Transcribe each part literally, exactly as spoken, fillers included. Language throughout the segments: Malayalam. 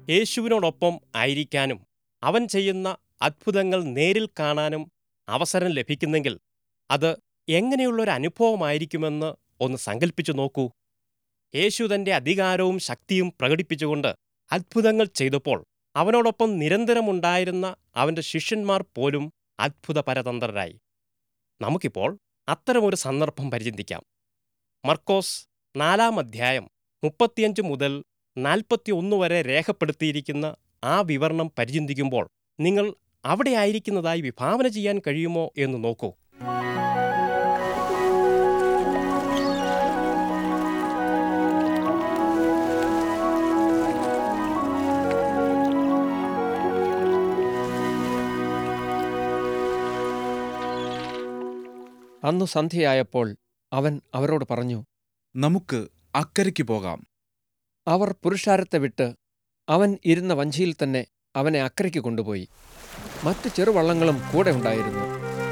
യേശുവിനോടൊപ്പം ആയിരിക്കാനും അവൻ ചെയ്യുന്ന അത്ഭുതങ്ങൾ നേരിൽ കാണാനും അവസരം ലഭിക്കുന്നെങ്കിൽ അത് എങ്ങനെയുള്ളൊരു അനുഭവമായിരിക്കുമെന്ന് ഒന്ന് സങ്കല്പിച്ചു നോക്കൂ. യേശു തന്റെ അധികാരവും ശക്തിയും പ്രകടിപ്പിച്ചുകൊണ്ട് അത്ഭുതങ്ങൾ ചെയ്തപ്പോൾ അവനോടൊപ്പം നിരന്തരമുണ്ടായിരുന്ന അവന്റെ ശിഷ്യന്മാർ പോലും അത്ഭുത പരതന്ത്രരായി. നമുക്കിപ്പോൾ അത്തരമൊരു സന്ദർഭം പരിചിന്തിക്കാം. മർക്കോസ് നാലാം അധ്യായം മുപ്പത്തിയഞ്ച് മുതൽ നാൽപ്പത്തി ഒന്ന് വരെ രേഖപ്പെടുത്തിയിരിക്കുന്ന ആ വിവരണം പരിചിന്തിക്കുമ്പോൾ നിങ്ങൾ അവിടെ ആയിരിക്കുന്നതായി വിഭാവന ചെയ്യാൻ കഴിയുമോ എന്ന് നോക്കൂ. അന്നു സന്ധ്യയായപ്പോൾ അവൻ അവരോട് പറഞ്ഞു, നമുക്ക് അക്കരയ്ക്ക് പോകാം. അവർ പുരുഷാരത്തെ വിട്ട് അവൻ ഇരുന്ന വഞ്ചിയിൽ തന്നെ അവനെ അക്കരയ്ക്ക് കൊണ്ടുപോയി. മറ്റു ചെറുവള്ളങ്ങളും കൂടെ ഉണ്ടായിരുന്നു.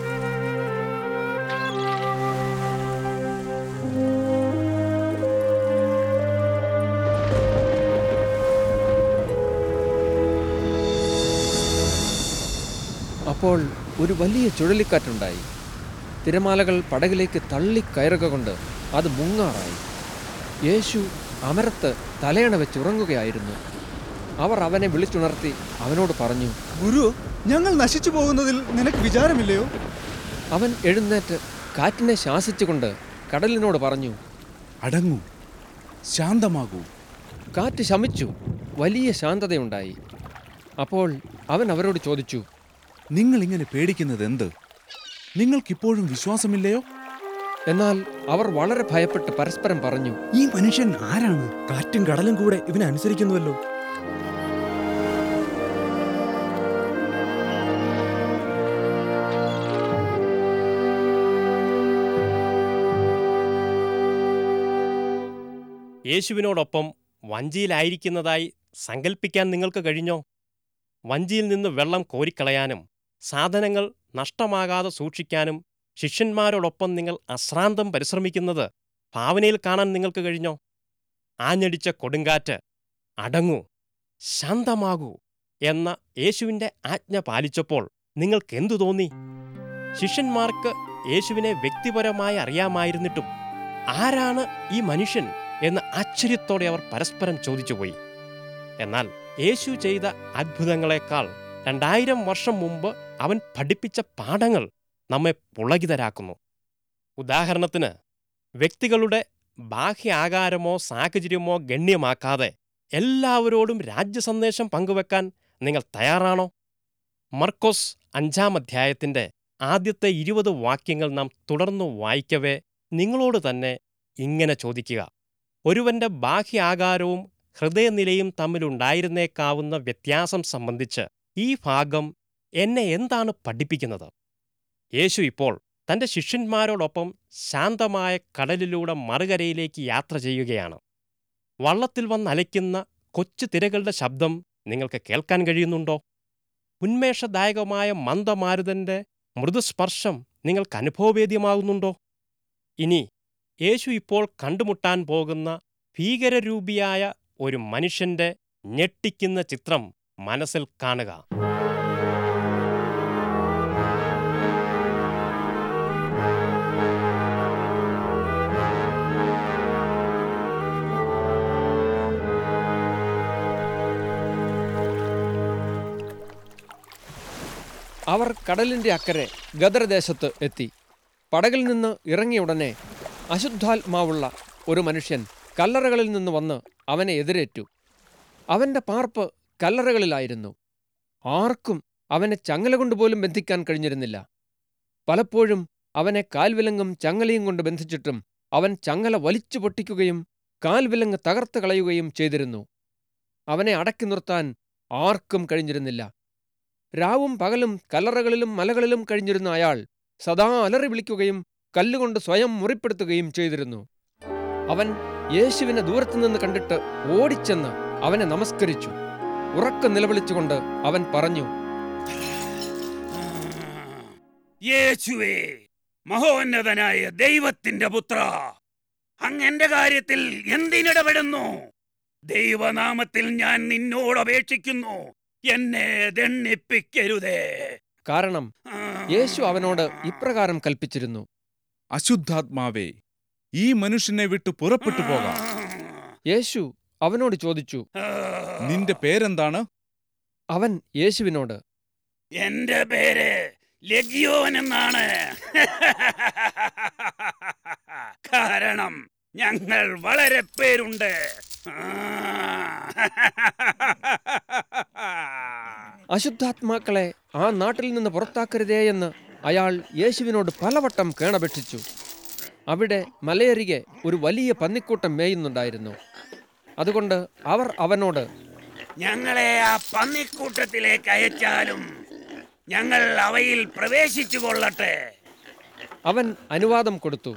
അപ്പോൾ ഒരു വലിയ ചുഴലിക്കാറ്റുണ്ടായി. തിരമാലകൾ പടകിലേക്ക് തള്ളിക്കയറുക കൊണ്ട് അത് മുങ്ങാറായി. യേശു അമരത്ത് തലയണ വെച്ചുറങ്ങുകയായിരുന്നു. അവർ അവനെ വിളിച്ചുണർത്തി അവനോട് പറഞ്ഞു, ഗുരു, ഞങ്ങൾ നശിച്ചു പോകുന്നതിൽ നിനക്ക് വിചാരമില്ലയോ? അവൻ എഴുന്നേറ്റ് കാറ്റിനെ ശാസിച്ചുകൊണ്ട് കടലിനോട് പറഞ്ഞു, അടങ്ങൂ, ശാന്തമാകൂ. കാറ്റ് ശമിച്ചു, വലിയ ശാന്തതയുണ്ടായി. അപ്പോൾ അവൻ അവരോട് ചോദിച്ചു, നിങ്ങൾ ഇങ്ങനെ പേടിക്കുന്നത് എന്ത്? നിങ്ങൾക്കിപ്പോഴും വിശ്വാസമില്ലയോ? എന്നാൽ അവർ വളരെ ഭയപ്പെട്ട് പരസ്പരം പറഞ്ഞു, ഈ മനുഷ്യൻ ആരാണ്? കാറ്റും കടലും കൂടെ ഇവനെ അനുസരിക്കുന്നുവല്ലോ. യേശുവിനോടൊപ്പം വഞ്ചിയിലായിരിക്കുന്നതായി സങ്കല്പിക്കാൻ നിങ്ങൾക്ക് കഴിഞ്ഞോ? വഞ്ചിയിൽ നിന്ന് വെള്ളം കോരിക്കളയാനും സാധനങ്ങൾ നഷ്ടമാകാതെ സൂക്ഷിക്കാനും ശിഷ്യന്മാരോടൊപ്പം നിങ്ങൾ അശ്രാന്തം പരിശ്രമിക്കുന്നത് ഭാവനയിൽ കാണാൻ നിങ്ങൾക്ക് കഴിഞ്ഞോ? ആഞ്ഞടിച്ച കൊടുങ്കാറ്റ് അടങ്ങൂ, ശാന്തമാകൂ എന്ന യേശുവിൻ്റെ ആജ്ഞ പാലിച്ചപ്പോൾ നിങ്ങൾക്കെന്തു തോന്നി? ശിഷ്യന്മാർക്ക് യേശുവിനെ വ്യക്തിപരമായി അറിയാമായിരുന്നിട്ടും ആരാണ് ഈ മനുഷ്യൻ എന്ന് ആശ്ചര്യത്തോടെ അവർ പരസ്പരം ചോദിച്ചുപോയി. എന്നാൽ യേശു ചെയ്ത അത്ഭുതങ്ങളെക്കാൾ രണ്ടായിരം വർഷം മുമ്പ് അവൻ പഠിപ്പിച്ച പാഠങ്ങൾ നമ്മെ പുളകിതരാക്കുന്നു. ഉദാഹരണത്തിന്, വ്യക്തികളുടെ ബാഹ്യ ആകാരമോ സാഹചര്യമോ ഗണ്യമാക്കാതെ എല്ലാവരോടും രാജ്യസന്ദേശം പങ്കുവെക്കാൻ നിങ്ങൾ തയ്യാറാണോ? മർക്കോസ് അഞ്ചാം അധ്യായത്തിൻ്റെ ആദ്യത്തെ ഇരുപത് വാക്യങ്ങൾ നാം തുടർന്നു വായിക്കവേ നിങ്ങളോട് തന്നെ ഇങ്ങനെ ചോദിക്കുക: ഒരുവന്റെ ബാഹ്യ ആകാരവും ഹൃദയനിലയും തമ്മിലുണ്ടായിരുന്നേക്കാവുന്ന വ്യത്യാസം സംബന്ധിച്ച് ഈ ഭാഗം എന്നെ എന്താണ് പഠിപ്പിക്കുന്നത്? യേശു ഇപ്പോൾ തൻ്റെ ശിഷ്യന്മാരോടൊപ്പം ശാന്തമായ കടലിലൂടെ മറുകരയിലേക്ക് യാത്ര ചെയ്യുകയാണ്. വള്ളത്തിൽ വന്നലയ്ക്കുന്ന കൊച്ചു തിരകളുടെ ശബ്ദം നിങ്ങൾക്ക് കേൾക്കാൻ കഴിയുന്നുണ്ടോ? ഉന്മേഷദായകമായ മന്ദമാരുതൻ്റെ മൃദുസ്പർശം നിങ്ങൾക്ക് അനുഭവവേദ്യമാകുന്നുണ്ടോ? ഇനി യേശു ഇപ്പോൾ കണ്ടുമുട്ടാൻ പോകുന്ന ഭീകരരൂപിയായ ഒരു മനുഷ്യൻ്റെ ഞെട്ടിക്കുന്ന ചിത്രം മനസ്സിൽ കാണുക. അവർ കടലിൻ്റെ അക്കരെ ഗദരദേശത്ത് എത്തി. പടകിൽ നിന്ന് ഇറങ്ങിയ ഉടനെ അശുദ്ധാത്മാവുള്ള ഒരു മനുഷ്യൻ കല്ലറകളിൽ നിന്ന് വന്ന് അവനെ എതിരേറ്റു. അവൻ്റെ പാർപ്പ് കല്ലറകളിലായിരുന്നു. ആർക്കും അവനെ ചങ്ങല കൊണ്ടുപോലും ബന്ധിക്കാൻ കഴിഞ്ഞിരുന്നില്ല. പലപ്പോഴും അവനെ കാൽവിലങ്ങും ചങ്ങലയും കൊണ്ട് ബന്ധിച്ചിട്ടും അവൻ ചങ്ങല വലിച്ചു പൊട്ടിക്കുകയും കാൽവിലങ്ങ് തകർത്ത് കളയുകയും ചെയ്തിരുന്നു. അവനെ അടക്കി നിർത്താൻ ആർക്കും കഴിഞ്ഞിരുന്നില്ല. രാവും പകലും കല്ലറകളിലും മലകളിലും കഴിഞ്ഞിരുന്ന അയാൾ സദാ അലറി വിളിക്കുകയും കല്ലുകൊണ്ട് സ്വയം മുറിപ്പെടുത്തുകയും ചെയ്തിരുന്നു. അവൻ യേശുവിനെ ദൂരത്തുനിന്ന് കണ്ടിട്ട് ഓടിച്ചെന്ന് അവനെ നമസ്കരിച്ചു. ഉറക്കം നിലവിളിച്ചുകൊണ്ട് അവൻ പറഞ്ഞു, യേശുവേ, മഹോന്നതനായ ദൈവത്തിന്റെ പുത്ര, അങ്ങ് എന്റെ കാര്യത്തിൽ എന്തിനിടപെടുന്നു? ദൈവനാമത്തിൽ ഞാൻ നിന്നോട് അപേക്ഷിക്കുന്നു, എന്നെ ദണ്ഡിപ്പിക്കരുതേ. കാരണം യേശു അവനോട് ഇപ്രകാരം കൽപ്പിച്ചിരുന്നു: അശുദ്ധാത്മാവേ, ഈ മനുഷ്യനെ വിട്ടു പുറപ്പെട്ടു പോകാം. യേശു അവനോട് ചോദിച്ചു, നിന്റെ പേരെന്താണ്? അവൻ യേശുവിനോട്, എന്റെ പേര് ലഗ്യോൻ എന്നാണ്. കാരണം ഞങ്ങൾ വളരെ പേരുണ്ട്. അശുദ്ധാത്മാക്കളെ ആ നാട്ടിൽ നിന്ന് പുറത്താക്കരുതേ എന്ന് അയാൾ യേശുവിനോട് പലവട്ടം കേണപേക്ഷിച്ചു. അവിടെ മലയരികെ ഒരു വലിയ പന്നിക്കൂട്ടം മേയുന്നുണ്ടായിരുന്നു. അതുകൊണ്ട് അവർ അവനോട്, ഞങ്ങളെ ആ പന്നിക്കൂട്ടത്തിലേക്ക് അയച്ചാലും ഞങ്ങൾ അവയിൽ പ്രവേശിച്ചു കൊള്ളട്ടെ. അവൻ അനുവാദം കൊടുത്തു.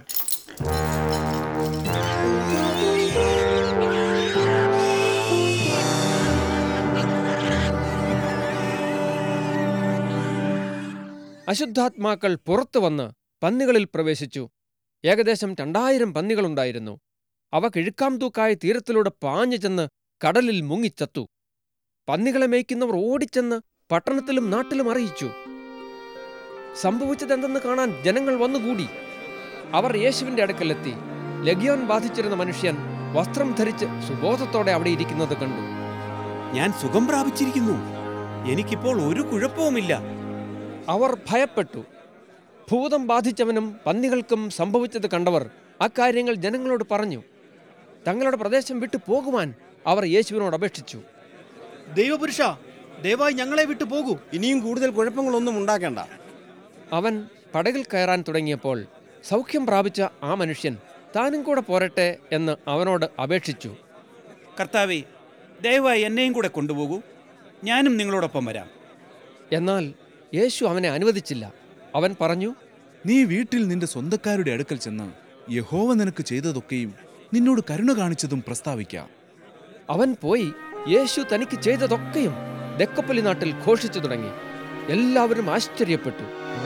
അശുദ്ധാത്മാക്കൾ പുറത്തു വന്ന് പന്നികളിൽ പ്രവേശിച്ചു. ഏകദേശം രണ്ടായിരം പന്നികളുണ്ടായിരുന്നു. അവ കിഴുക്കാം തൂക്കായ തീരത്തിലൂടെ പാഞ്ഞു ചെന്ന് കടലിൽ മുങ്ങിച്ചത്തു. പന്നികളെ മേയ്ക്കുന്നവർ ഓടിച്ചെന്ന് പട്ടണത്തിലും നാട്ടിലും അറിയിച്ചു. സംഭവിച്ചതെന്തെന്ന് കാണാൻ ജനങ്ങൾ വന്നുകൂടി. അവർ യേശുവിന്റെ അടുക്കലെത്തി ലഗ്യോൻ ബാധിച്ചിരുന്ന മനുഷ്യൻ വസ്ത്രം ധരിച്ച് സുബോധത്തോടെ അവിടെ ഇരിക്കുന്നത് കണ്ടു. ഞാൻ സുഖം പ്രാപിച്ചിരിക്കുന്നു, എനിക്കിപ്പോൾ ഒരു കുഴപ്പവുമില്ല. അവർ ഭയപ്പെട്ടു. ഭൂതം ബാധിച്ചവനും പന്നികൾക്കും സംഭവിച്ചത് കണ്ടവർ അക്കാര്യങ്ങൾ ജനങ്ങളോട് പറഞ്ഞു. തങ്ങളുടെ പ്രദേശം വിട്ടു പോകുവാൻ അവർ യേശുവിനോട് അപേക്ഷിച്ചു. ദൈവപുരുഷ, ദയവായി ഞങ്ങളെ വിട്ടു പോകൂ. ഇനിയും കൂടുതൽ കുഴപ്പങ്ങളൊന്നും ഉണ്ടാക്കേണ്ട. അവൻ പടകിൽ കയറാൻ തുടങ്ങിയപ്പോൾ സൗഖ്യം പ്രാപിച്ച ആ മനുഷ്യൻ താനും കൂടെ പോരട്ടെ എന്ന് അവനോട് അപേക്ഷിച്ചു. കർത്താവേ, ദയവായി എന്നെയും കൂടെ കൊണ്ടുപോകൂ, ഞാനും നിങ്ങളോടൊപ്പം വരാം. എന്നാൽ യേശു അവനെ അനുവദിച്ചില്ല. അവൻ പറഞ്ഞു, നീ വീട്ടിൽ നിന്റെ സ്വന്തക്കാരുടെ അടുക്കൽ ചെന്ന് യഹോവ നിനക്ക് ചെയ്തതൊക്കെയും നിന്നോട് കരുണ കാണിച്ചതും പ്രസ്താവിക്കാം. അവൻ പോയി യേശു തനിക്ക് ചെയ്തതൊക്കെയും ദെക്കപ്പലി നാട്ടിൽ ഘോഷിച്ചു തുടങ്ങി. എല്ലാവരും ആശ്ചര്യപ്പെട്ടു.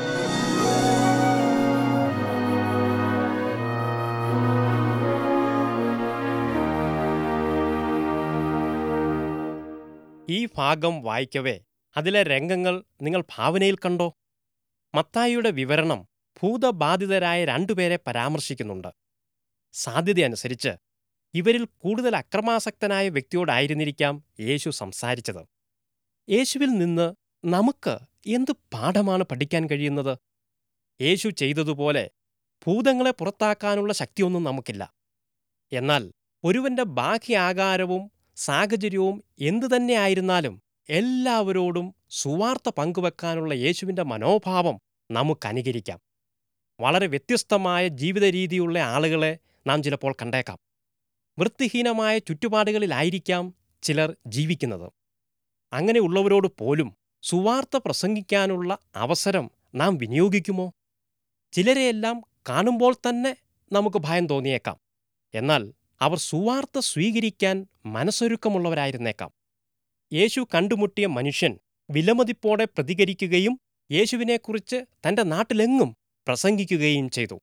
ഈ ഭാഗം വായിക്കവേ അതിലെ രംഗങ്ങൾ നിങ്ങൾ ഭാവനയിൽ കണ്ടോ? മത്തായിയുടെ വിവരണം ഭൂതബാധിതരായ രണ്ടുപേരെ പരാമർശിക്കുന്നുണ്ട്. സാധ്യതയനുസരിച്ച് ഇവരിൽ കൂടുതൽ അക്രമാസക്തനായ വ്യക്തിയോടായിരുന്നിരിക്കാം യേശു സംസാരിച്ചത്. യേശുവിൽ നിന്ന് നമുക്ക് എന്ത് പാഠമാണ് പഠിക്കാൻ കഴിയുന്നത്? യേശു ചെയ്തതുപോലെ ഭൂതങ്ങളെ പുറത്താക്കാനുള്ള ശക്തിയൊന്നും നമുക്കില്ല. എന്നാൽ ഒരുവന്റെ ബാഹ്യാകാരവും സാഹചര്യവും എന്തു തന്നെയായിരുന്നാലും എല്ലാവരോടും സുവാർത്ത പങ്കുവെക്കാനുള്ള യേശുവിൻ്റെ മനോഭാവം നമുക്കനുകരിക്കാം. വളരെ വ്യത്യസ്തമായ ജീവിത രീതിയുള്ള ആളുകളെ നാം ചിലപ്പോൾ കണ്ടേക്കാം. വൃത്തിഹീനമായ ചുറ്റുപാടുകളിലായിരിക്കാം ചിലർ ജീവിക്കുന്നത്. അങ്ങനെയുള്ളവരോട് പോലും സുവാർത്ത പ്രസംഗിക്കാനുള്ള അവസരം നാം വിനിയോഗിക്കുമോ? ചിലരെയെല്ലാം കാണുമ്പോൾ തന്നെ നമുക്ക് ഭയം തോന്നിയേക്കാം. എന്നാൽ അവർ സുവാർത്ത സ്വീകരിക്കാൻ മനസ്സൊരുക്കമുള്ളവരായിരുന്നേക്കാം. യേശു കണ്ടുമുട്ടിയ മനുഷ്യൻ വിലമതിപ്പോടെ പ്രതികരിക്കുകയും യേശുവിനെക്കുറിച്ച് തൻ്റെ നാട്ടിലെങ്ങും പ്രസംഗിക്കുകയും ചെയ്തു.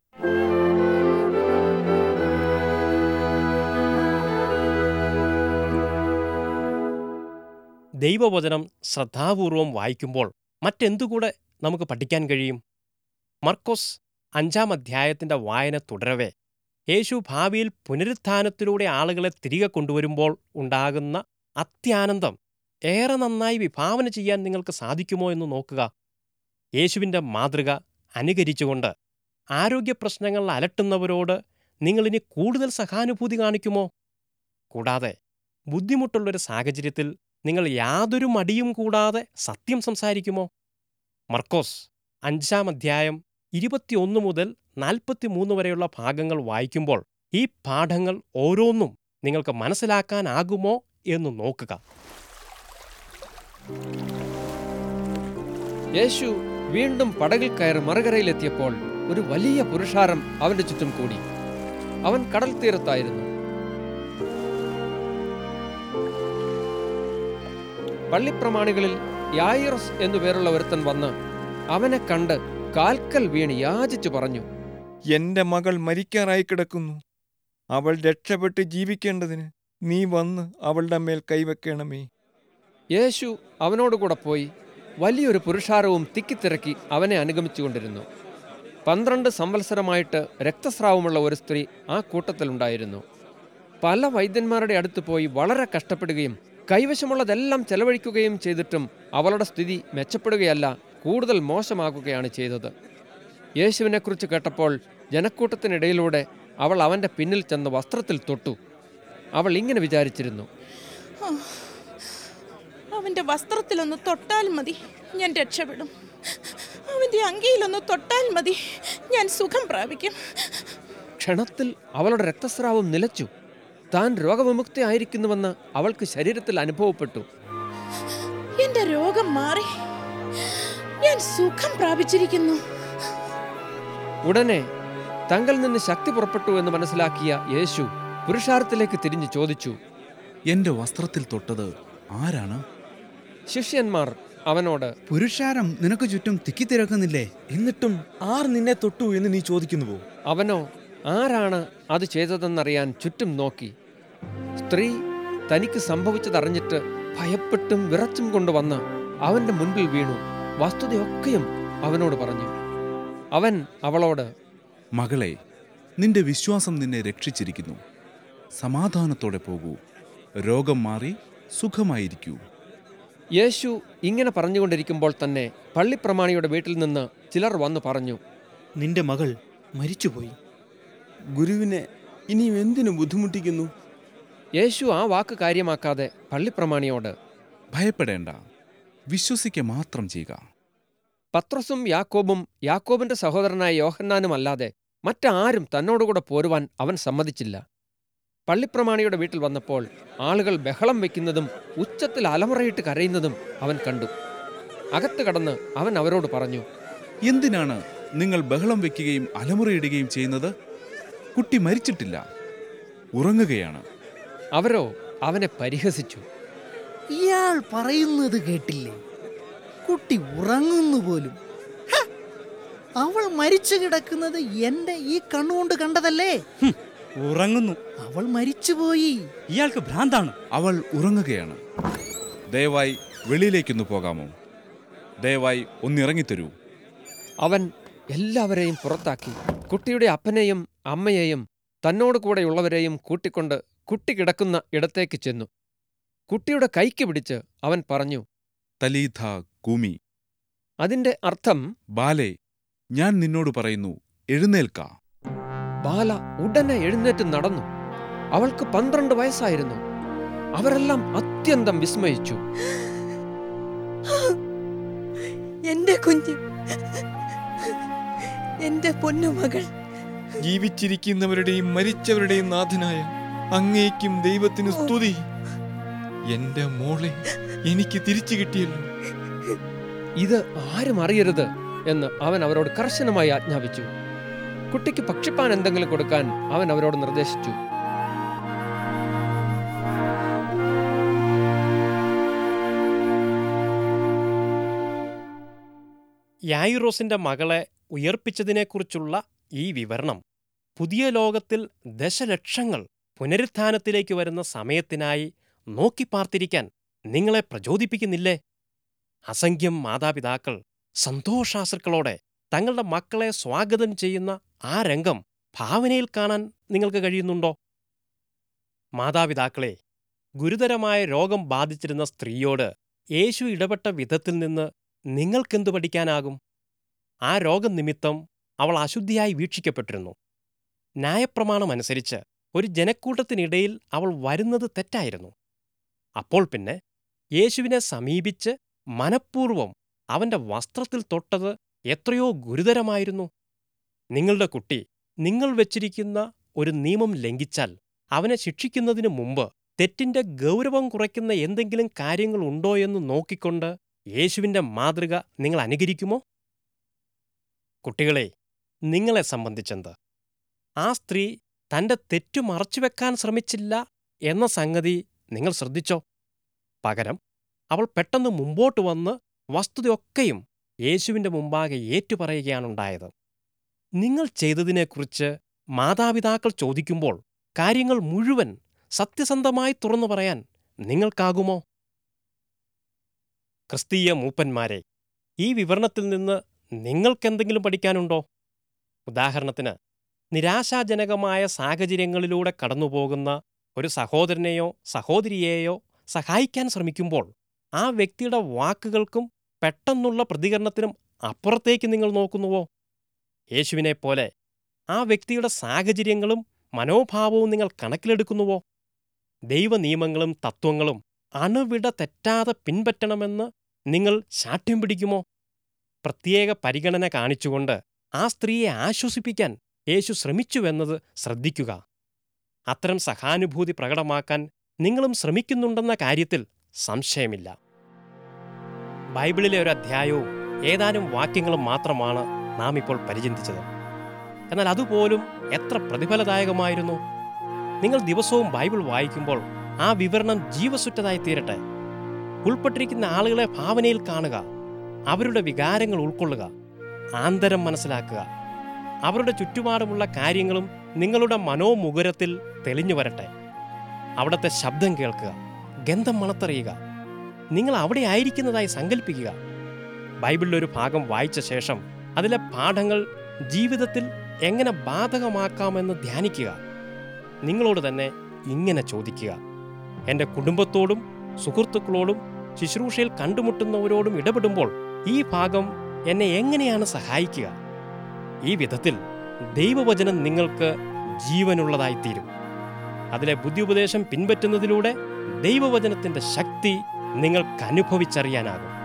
ദൈവവചനം ശ്രദ്ധാപൂർവം വായിക്കുമ്പോൾ മറ്റെന്തുകൂടെ നമുക്ക് പഠിക്കാൻ കഴിയും? മർക്കോസ് അഞ്ചാം അധ്യായത്തിൻ്റെ വായന തുടരവേ യേശു ഭാവിയിൽ പുനരുത്ഥാനത്തിലൂടെ ആളുകളെ തിരികെ കൊണ്ടുവരുമ്പോൾ ഉണ്ടാകുന്ന അത്യാനന്ദം ഏറെ നന്നായി വിഭാവന ചെയ്യാൻ നിങ്ങൾക്ക് സാധിക്കുമോ എന്ന് നോക്കുക. യേശുവിൻ്റെ മാതൃക അനുകരിച്ചുകൊണ്ട് ആരോഗ്യപ്രശ്നങ്ങൾ അലട്ടുന്നവരോട് നിങ്ങളിനി കൂടുതൽ സഹാനുഭൂതി കാണിക്കുമോ? കൂടാതെ ബുദ്ധിമുട്ടുള്ളൊരു സാഹചര്യത്തിൽ നിങ്ങൾ യാതൊരു മടിയും കൂടാതെ സത്യം സംസാരിക്കുമോ? മർക്കോസ് അഞ്ചാം അധ്യായം ഇരുപത്തിയൊന്ന് മുതൽ നാൽപ്പത്തിമൂന്ന് വരെയുള്ള ഭാഗങ്ങൾ വായിക്കുമ്പോൾ ഈ പാഠങ്ങൾ ഓരോന്നും നിങ്ങൾക്ക് മനസ്സിലാക്കാനാകുമോ എന്ന് നോക്കുക. യേശു വീണ്ടും പടകിൽ കയറി മറുകരയിലെത്തിയപ്പോൾ ഒരു വലിയ പുരുഷാരം അവന്റെ ചുറ്റും കൂടി. അവൻ കടൽ തീരത്തായിരുന്നു. പള്ളിപ്രമാണികളിൽ യായിറസ് എന്നു പേരുള്ള ഒരുത്തൻ വന്ന് അവനെ കണ്ട് കാൽക്കൽ വീണ് യാചിച്ചു പറഞ്ഞു, എന്റെ മകൾ മരിക്കാറായി കിടക്കുന്നു. അവൾ രക്ഷപ്പെട്ട് ജീവിക്കേണ്ടതിന് നീ വന്ന് അവളുടെ മേൽ കൈവെക്കണമേ. യേശു അവനോടുകൂടെ പോയി വലിയൊരു പുരുഷാരവും തിക്കിത്തിരക്കി അവനെ അനുഗമിച്ചുകൊണ്ടിരുന്നു. പന്ത്രണ്ട് സംവത്സരമായിട്ട് രക്തസ്രാവമുള്ള ഒരു സ്ത്രീ ആ കൂട്ടത്തിലുണ്ടായിരുന്നു. പല വൈദ്യന്മാരുടെ അടുത്ത് പോയി വളരെ കഷ്ടപ്പെടുകയും കൈവശമുള്ളതെല്ലാം ചെലവഴിക്കുകയും ചെയ്തിട്ടും അവളുടെ സ്ഥിതി മെച്ചപ്പെടുകയല്ല, കൂടുതൽ മോശമാകുകയാണ് ചെയ്തത്. യേശുവിനെക്കുറിച്ച് കേട്ടപ്പോൾ ജനക്കൂട്ടത്തിനിടയിലൂടെ അവൾ അവൻ്റെ പിന്നിൽ ചെന്ന് വസ്ത്രത്തിൽ തൊട്ടു. അവൾ ഇങ്ങനെ വിചാരിച്ചിരുന്നു, അവൻ്റെ വസ്ത്രത്തിലൊന്ന് തൊട്ടാൽ മതി, ഞാൻ രക്ഷപ്പെടും. അവൻ്റെ അങ്കിയിലൊന്ന് തൊട്ടാൽ മതി, ഞാൻ സുഖം പ്രാപിക്കും. ക്ഷണത്തിൽ അവളുടെ രക്തസ്രാവം നിലച്ചു. താൻ രോഗവിമുക്തയായിരിക്കുന്നുവെന്ന് അവൾക്ക് ശരീരത്തിൽ അനുഭവപ്പെട്ടു. എൻ്റെ രോഗം മാറി, ഞാൻ സുഖം പ്രാപിച്ചിരിക്കുന്നു. ഉടനെ തങ്കിൽ നിന്ന് ശക്തി പുറപ്പെട്ടു എന്ന് മനസ്സിലാക്കിയ യേശു പുരുഷാരത്തിലേക്ക് തിരിഞ്ഞു ചോദിച്ചു, എന്റെ വസ്ത്രത്തിൽ തൊട്ടത് ആരാണ്? ശിഷ്യന്മാർ അവനോട്, പുരുഷാരം നിനക്ക് ചുറ്റും തിക്കിത്തിരക്കുന്നില്ലേ, എന്നിട്ടും ആർ നിന്നെ തൊട്ടു എന്ന് നീ ചോദിക്കുന്നുവോ? അവനോ ആരാണ് അത് ചെയ്തതെന്നറിയാൻ ചുറ്റും നോക്കി. സ്ത്രീ തനിക്ക് സംഭവിച്ചതറിഞ്ഞിട്ട് ഭയപ്പെട്ടും വിറച്ചും കൊണ്ടുവന്ന് അവൻ്റെ മുൻപിൽ വീണു വസ്തുതയൊക്കെയും അവനോട് പറഞ്ഞു. അവൻ അവളോട്, മകളെ, നിന്റെ വിശ്വാസം നിന്നെ രക്ഷിച്ചിരിക്കുന്നു. സമാധാനത്തോടെ പോകൂ, രോഗം മാറി സുഖമായിരിക്കൂ. യേശു ഇങ്ങനെ പറഞ്ഞുകൊണ്ടിരിക്കുമ്പോൾ തന്നെ പള്ളിപ്രമാണിയുടെ വീട്ടിൽ നിന്ന് ചിലർ വന്നു പറഞ്ഞു, നിന്റെ മകൾ മരിച്ചുപോയി. ഗുരുവിനെ ഇനിയും എന്തിനു ബുദ്ധിമുട്ടിക്കുന്നു? യേശു ആ വാക്ക് കാര്യമാക്കാതെ പള്ളിപ്രമാണിയോട്, ഭയപ്പെടേണ്ട, വിശ്വസിക്ക മാത്രം ചെയ്യുക. പത്രോസും യാക്കോബും യാക്കോബിന്റെ സഹോദരനായ യോഹന്നാനും അല്ലാതെ മറ്റാരും തന്നോടുകൂടെ പോരുവാൻ അവൻ സമ്മതിച്ചില്ല. പള്ളിപ്രമാണിയുടെ വീട്ടിൽ വന്നപ്പോൾ ആളുകൾ ബഹളം വയ്ക്കുന്നതും ഉച്ചത്തിൽ അലമുറയിട്ട് കരയുന്നതും അവൻ കണ്ടു. അകത്ത് കടന്ന് അവൻ അവരോട് പറഞ്ഞു, എന്തിനാണ് നിങ്ങൾ ബഹളം വയ്ക്കുകയും അലമുറയിടുകയും ചെയ്യുന്നത്? കുട്ടി മരിച്ചിട്ടില്ല, ഉറങ്ങുകയാണ്. അവരോ അവനെ പരിഹസിച്ചു. ഇയാൾ പറയുന്നത് കേട്ടില്ലേ? കുട്ടി ഉറങ്ങുന്നു പോലും. അവൾ മരിച്ചു കിടക്കുന്നത് എന്റെ ഈ കണ്ണുകൊണ്ട് കണ്ടതല്ലേ? ഉറങ്ങുന്നു. അവൾ മരിച്ചുപോയി. ഇയാൾക്ക് ഭ്രാന്താണ്. അവൾ ഉറങ്ങുകയാണ്. ദയവായി വെളിയിലേക്കൊന്ന് പോകാമോ? ദയവായി ഒന്നിറങ്ങിത്തരൂ. അവൻ എല്ലാവരെയും പുറത്താക്കി കുട്ടിയുടെ അപ്പനെയും അമ്മയെയും തന്നോട് കൂടെയുള്ളവരെയും കൂട്ടിക്കൊണ്ട് കുട്ടി കിടക്കുന്ന ഇടത്തേക്ക് ചെന്നു. കുട്ടിയുടെ കൈക്ക് പിടിച്ച് അവൻ പറഞ്ഞു, തലീഥ കൂമി. അതിന്റെ അർത്ഥം, ബാലേ, ഞാൻ നിന്നോട് പറയുന്നു, എഴുന്നേൽക്ക. ബാല ഉടനെ എഴുന്നേറ്റ് നടന്നു. അവൾക്ക് പന്ത്രണ്ട് വയസ്സായിരുന്നു. അവരെല്ലാം അത്യന്തം വിസ്മയിച്ചു. എന്റെ കുഞ്ഞ്, എന്റെ പൊന്നുമകൾ. ജീവിച്ചിരിക്കുന്നവരുടെയും മരിച്ചവരുടെയും നാഥനായ അങ്ങേക്കും ദൈവത്തിന് സ്തുതി. എന്റെ മോളെ എനിക്ക് തിരിച്ചു കിട്ടിയല്ലോ. ഇത് ആരും അറിയരുത് എന്ന് അവൻ അവരോട് കർശനമായി ആജ്ഞാപിച്ചു. കുട്ടിക്ക് ഭക്ഷിപ്പാൻ എന്തെങ്കിലും കൊടുക്കാൻ അവൻ അവരോട് നിർദ്ദേശിച്ചു. യായിറോസിന്റെ മകളെ ഉയർപ്പിച്ചതിനെക്കുറിച്ചുള്ള ഈ വിവരണം പുതിയ ലോകത്തിൽ ദശലക്ഷങ്ങൾ പുനരുത്ഥാനത്തിലേക്ക് വരുന്ന സമയത്തിനായി നോക്കിപ്പാർത്തിരിക്കാൻ നിങ്ങളെ പ്രചോദിപ്പിക്കുന്നില്ലേ? അസംഖ്യം മാതാപിതാക്കൾ സന്തോഷാശ്രുക്കളോടെ തങ്ങളുടെ മക്കളെ സ്വാഗതം ചെയ്യുന്ന ആ രംഗം ഭാവനയിൽ കാണാൻ നിങ്ങൾക്ക് കഴിയുന്നുണ്ടോ? മാതാപിതാക്കളെ, ഗുരുതരമായ രോഗം ബാധിച്ചിരുന്ന സ്ത്രീയോട് യേശു ഇടപെട്ട വിധത്തിൽ നിന്ന് നിങ്ങൾക്കെന്തു പഠിക്കാനാകും? ആ രോഗം നിമിത്തം അവൾ അശുദ്ധിയായി വീക്ഷിക്കപ്പെട്ടിരുന്നു. ന്യായപ്രമാണമനുസരിച്ച് ഒരു ജനക്കൂട്ടത്തിനിടയിൽ അവൾ വരുന്നത് തെറ്റായിരുന്നു. അപ്പോൾ പിന്നെ യേശുവിനെ സമീപിച്ച് മനഃപൂർവ്വം അവന്റെ വസ്ത്രത്തിൽ തൊട്ടത് എത്രയോ ഗുരുതരമായിരുന്നു. നിങ്ങളുടെ കുട്ടി നിങ്ങൾ വെച്ചിരിക്കുന്ന ഒരു നിയമം ലംഘിച്ചാൽ അവനെ ശിക്ഷിക്കുന്നതിനു മുമ്പ് തെറ്റിന്റെ ഗൗരവം കുറയ്ക്കുന്ന എന്തെങ്കിലും കാര്യങ്ങളുണ്ടോയെന്ന് നോക്കിക്കൊണ്ട് യേശുവിന്റെ മാതൃക നിങ്ങൾ അനുകരിക്കുമോ? കുട്ടികളെ, നിങ്ങളെ സംബന്ധിച്ചെന്ത്? ആ സ്ത്രീ തന്റെ തെറ്റു മറച്ചുവെക്കാൻ ശ്രമിച്ചില്ല എന്ന സംഗതി നിങ്ങൾ ശ്രദ്ധിച്ചോ? പകരം അവൾ പെട്ടെന്ന് മുമ്പോട്ട് വന്ന് വസ്തുതയൊക്കെയും യേശുവിന്റെ മുമ്പാകെ ഏറ്റുപറയുകയാണുണ്ടായത്. നിങ്ങൾ ചെയ്തതിനെക്കുറിച്ച് മാതാപിതാക്കൾ ചോദിക്കുമ്പോൾ കാര്യങ്ങൾ മുഴുവൻ സത്യസന്ധമായി തുറന്നു പറയാൻ നിങ്ങൾക്കാകുമോ? ക്രിസ്തീയ മൂപ്പന്മാരെ, ഈ വിവരണത്തിൽ നിന്ന് നിങ്ങൾക്കെന്തെങ്കിലും പഠിക്കാനുണ്ടോ? ഉദാഹരണത്തിന്, നിരാശാജനകമായ സാഹചര്യങ്ങളിലൂടെ കടന്നുപോകുന്ന ഒരു സഹോദരനെയോ സഹോദരിയെയോ സഹായിക്കാൻ ശ്രമിക്കുമ്പോൾ ആ വ്യക്തിയുടെ വാക്കുകൾക്കും പെട്ടെന്നുള്ള പ്രതികരണത്തിനും അപ്പുറത്തേക്ക് നിങ്ങൾ നോക്കുന്നുവോ? യേശുവിനെപ്പോലെ ആ വ്യക്തിയുടെ സാഹചര്യങ്ങളും മനോഭാവവും നിങ്ങൾ കണക്കിലെടുക്കുന്നുവോ? ദൈവനിയമങ്ങളും തത്വങ്ങളും അണുവിട തെറ്റാതെ പിൻപറ്റണമെന്ന് നിങ്ങൾ ശാഠ്യം പിടിക്കുമോ? പ്രത്യേക പരിഗണന കാണിച്ചുകൊണ്ട് ആ സ്ത്രീയെ ആശ്വസിപ്പിക്കാൻ യേശു ശ്രമിച്ചുവെന്നത് ശ്രദ്ധിക്കുക. അത്തരം സഹാനുഭൂതി പ്രകടമാക്കാൻ നിങ്ങളും ശ്രമിക്കുന്നുണ്ടെന്ന കാര്യത്തിൽ സംശയമില്ല. ബൈബിളിലെ ഒരു അധ്യായവും ഏതാനും വാക്യങ്ങളും മാത്രമാണ് നാം ഇപ്പോൾ പരിചിന്തിച്ചത്. എന്നാൽ അതുപോലും എത്ര പ്രതിഫലദായകമായിരുന്നു! നിങ്ങൾ ദിവസവും ബൈബിൾ വായിക്കുമ്പോൾ ആ വിവരണം ജീവസുറ്റതായി തീരട്ടെ. ഉൾപ്പെട്ടിരിക്കുന്ന ആളുകളെ ഭാവനയിൽ കാണുക, അവരുടെ വികാരങ്ങൾ ഉൾക്കൊള്ളുക, ആന്തരം മനസ്സിലാക്കുക. അവരുടെ ചുറ്റുപാടുമുള്ള കാര്യങ്ങളും നിങ്ങളുടെ മനോമുകുരത്തിൽ തെളിഞ്ഞു വരട്ടെ. അവിടുത്തെ ശബ്ദം കേൾക്കുക, ഗന്ധം മണത്തറിയുക. നിങ്ങൾ അവിടെ ആയിരിക്കുന്നതായി സങ്കല്പിക്കുക. ബൈബിളിലൊരു ഭാഗം വായിച്ച ശേഷം അതിലെ പാഠങ്ങൾ ജീവിതത്തിൽ എങ്ങനെ ബാധകമാക്കാമെന്ന് ധ്യാനിക്കുക. നിങ്ങളോട് തന്നെ ഇങ്ങനെ ചോദിക്കുക: എൻ്റെ കുടുംബത്തോടും സുഹൃത്തുക്കളോടും ശുശ്രൂഷയിൽ കണ്ടുമുട്ടുന്നവരോടും ഇടപെടുമ്പോൾ ഈ ഭാഗം എന്നെ എങ്ങനെയാണ് സഹായിക്കുക? ഈ വിധത്തിൽ ദൈവവചനം നിങ്ങൾക്ക് ജീവനുള്ളതായിത്തീരും. അതിലെ ബുദ്ധിയുപദേശം പിൻപറ്റുന്നതിലൂടെ ദൈവവചനത്തിൻ്റെ ശക്തി നിങ്ങൾക്ക് അനുഭവിച്ചറിയാനാകും.